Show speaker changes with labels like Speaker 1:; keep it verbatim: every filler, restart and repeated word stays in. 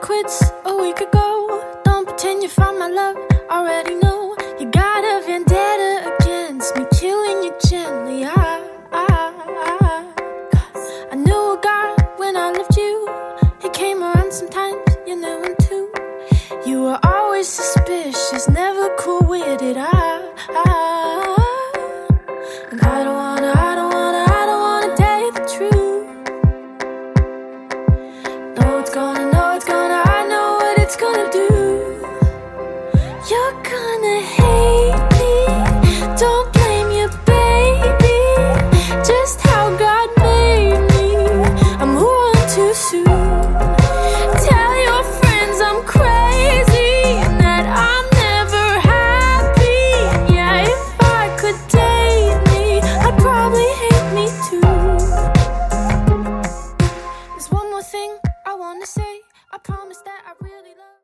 Speaker 1: quits a week ago. Don't pretend you found my love, already know. You got a vendetta against me, killing you gently. I, I, I, I knew a guy when I left you. He came around sometimes, you knew him too. You were always suspicious, never cool-witted. I, I, and I don't wanna, I don't wanna, I don't wanna tell you the truth. No, it's gonna, no, it's gonna, I know what it's gonna do. You're gonna hate me, don't blame your baby. Just how God made me, I move on too soon. Tell your friends I'm crazy, that I'm never happy. Yeah, if I could date me, I'd probably hate me too. There's one more thing I wanna say. I promise that I really love